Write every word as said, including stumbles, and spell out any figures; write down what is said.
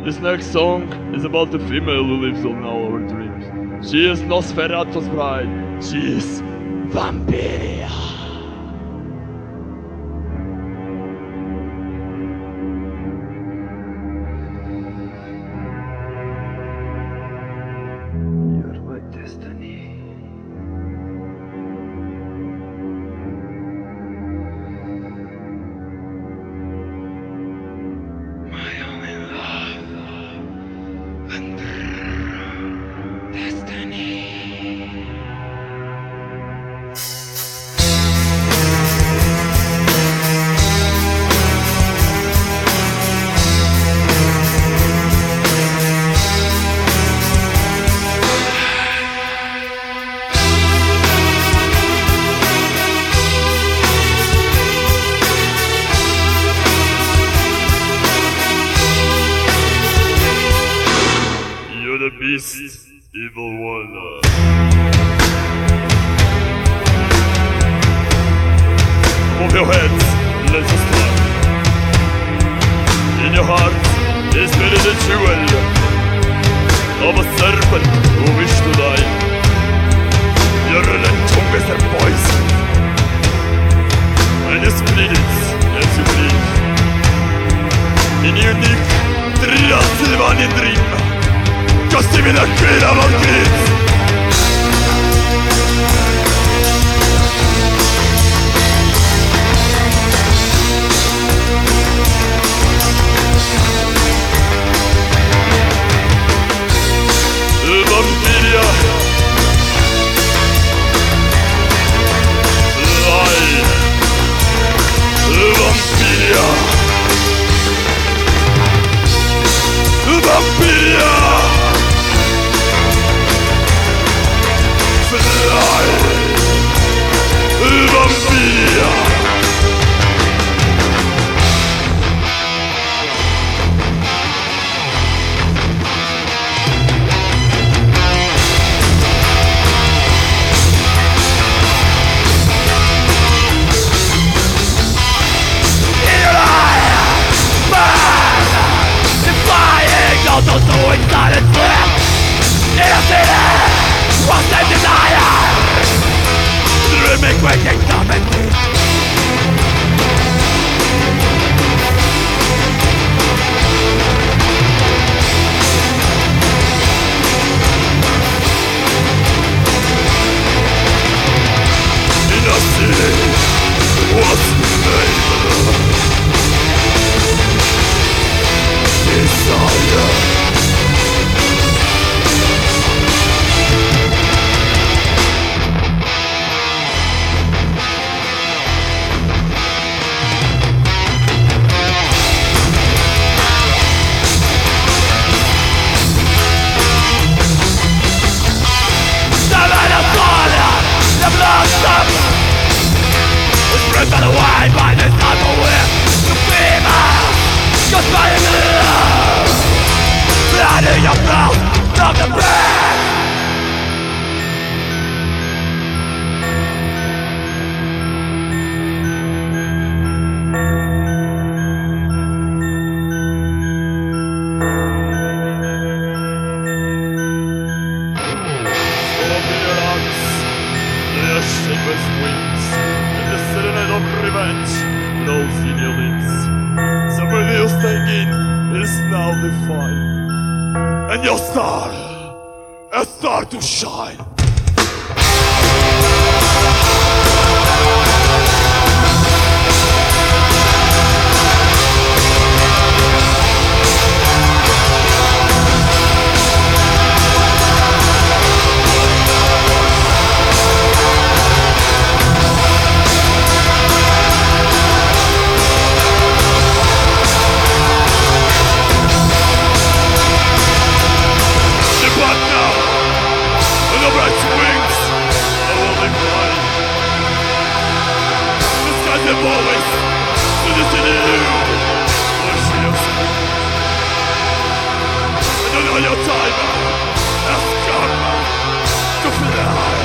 This next song is about the female who lives on all our dreams. She is Nosferatu's bride. She is Vampiria. You're my destiny. My only love and destiny. You're the beast, evil one. Move your heads, let's start. In your heart is buried a jewel of a serpent who wished to die. Your tongue is a poison, and you split it as you bleed. In unique Transylvanian dream, Costimi la quella Valkyries. Vampiria. Fly. Vampiria. Vampiria. Vampiria. Out of suicide and slip in a city lost in desire, dreaming waking sovereignty. In a city was made desire. Driven away by this type of wind, the fever, just by a love, letting your mouth of the bed. Open your arms, their shapeless wings, and the serenade of revenge rolls in your lips. Somewhere you're staying in is now defined, and your star, a star to shine. Always, to this in you, or she yourself. I don't know your time, ask karma to fly.